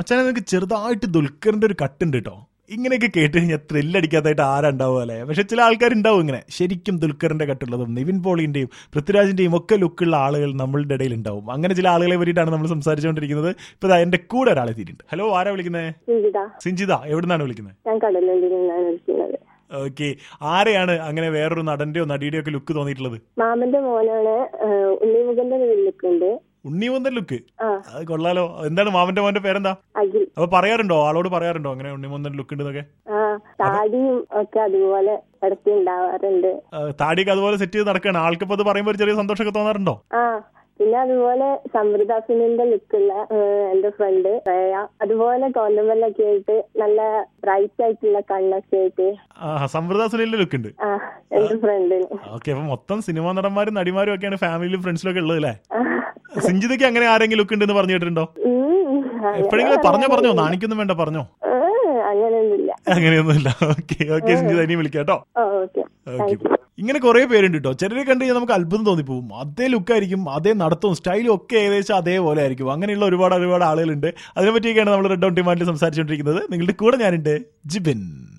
മച്ചാനെ നിനക്ക് ചെറുതായിട്ട് ദുൽഖറിന്റെ ഒരു കട്ടുണ്ട് കേട്ടോ. ഇങ്ങനെയൊക്കെ കേട്ട് കഴിഞ്ഞാൽ ത്രില്ലടിക്കാത്തായിട്ട് ആരുണ്ടാവും അല്ലേ? പക്ഷെ ചില ആൾക്കാരുണ്ടാവും ഇങ്ങനെ ശരിക്കും ദുൽഖറിന്റെ കട്ടുള്ളതും നിവിൻ പോളിന്റെയും പൃഥ്വിരാജിന്റെയും ഒക്കെ ലുക്കുള്ള ആളുകൾ നമ്മളുടെ ഇടയിൽ ഉണ്ടാവും. അങ്ങനെ ചില ആളുകളെ പറ്റിയിട്ടാണ് നമ്മൾ സംസാരിച്ചുകൊണ്ടിരിക്കുന്നത്. ഇപ്പൊ എന്റെ കൂടെ ഒരാളെ എത്തിയിട്ടുണ്ട്. ഹലോ, ആരാ വിളിക്കുന്നത്? സിഞ്ചിത. എവിടുന്നാണ് വിളിക്കുന്നത്? ഞാൻ കടലുണ്ടിയിൽ നിന്നാണ് വിളിക്കുന്നത്. ഓക്കെ, ആരെയാണ് അങ്ങനെ വേറൊരു നടന്റെയോ നടിയുടെയോ ഒക്കെ ലുക്ക് തോന്നിയിട്ടുള്ളത്? മാമന്റെ മോനാണ് ഉണ്ണിമുഖന്റെ ലുക്ക് ഉണ്ട്. ഉണ്ണിമുഖന്റെ ലുക്ക് അത് കൊള്ളാലോ. എന്താണ് മാമന്റെ മോന്റെ പേരെന്താ? അഖിൽ. അപ്പൊ പറയാറുണ്ടോ, ആളോട് പറയാറുണ്ടോ അങ്ങനെ ഉണ്ണിമുഖന്റെ ലുക്ക് ഉണ്ടെന്നൊക്കെ? താടിയും ഒക്കെ അതുപോലെ ഇടയ്ക്ക് ഉണ്ടാവാറുണ്ട്. താടിയൊക്കെ അതുപോലെ സെറ്റ് ചെയ്ത് നടക്കുകയാണ്. ആൾക്കിപ്പോ അത് പറയുമ്പോൾ ഒരു ചെറിയ സന്തോഷമൊക്കെ തോന്നാറുണ്ടോ? പിന്നെ അതുപോലെ സമൃദ്ധാസിനിന്റെ ലുക്കുള്ള എന്റെ ഫ്രണ്ട് ശ്രേയ, അതുപോലെ കോന്തമ്പലൊക്കെ ആയിട്ട് നല്ല ബ്രൈറ്റ് ആയിട്ടുള്ള കണ്ണൊക്കെ ആയിട്ട് സമൃദ്ധാസിനിന്റെ ലുക്ക് ഉണ്ട് എന്റെ ഫ്രണ്ടിന്. ഓക്കെ, അപ്പൊ മൊത്തം സിനിമാ നടന്മാരും നടിമാരും ഒക്കെയാണ് ഫാമിലിയിലും ഫ്രണ്ട്സിലും ഒക്കെ ഉള്ളത് അല്ലേ? സിഞ്ചിതയ്ക്ക് അങ്ങനെ ആരെങ്കിലും ലുക്ക് ഉണ്ടെന്ന് പറഞ്ഞു കേട്ടിട്ടുണ്ടോ? എപ്പോഴെങ്കിലും പറഞ്ഞോ, നാണിക്കൊന്നും വേണ്ട, പറഞ്ഞോ. അങ്ങനെയൊന്നുമില്ല. ഓക്കെ ഓക്കെ സിഞ്ചിത, ഇനി വിളിക്കാം കേട്ടോ. ഇങ്ങനെ കുറെ പേരുണ്ട് കേട്ടോ. ചിലരെ കണ്ടു കഴിഞ്ഞാൽ നമുക്ക് അത്ഭുതം തോന്നിപ്പോവും. അതേ ലുക്കായിരിക്കും, അതേ നടത്തവും സ്റ്റൈലും ഒക്കെ ഏകദേശം അതേപോലെ ആയിരിക്കും. അങ്ങനെയുള്ള ഒരുപാട് ആളുകളുണ്ട്. അതിനെപ്പറ്റിയൊക്കെയാണ് നമ്മൾ റെഡ് ഓൺ ഡിമാൻഡിൽ സംസാരിച്ചുകൊണ്ടിരിക്കുന്നത്. നിങ്ങളുടെ കൂടെ ഞാനുണ്ട്, ജിബിൻ.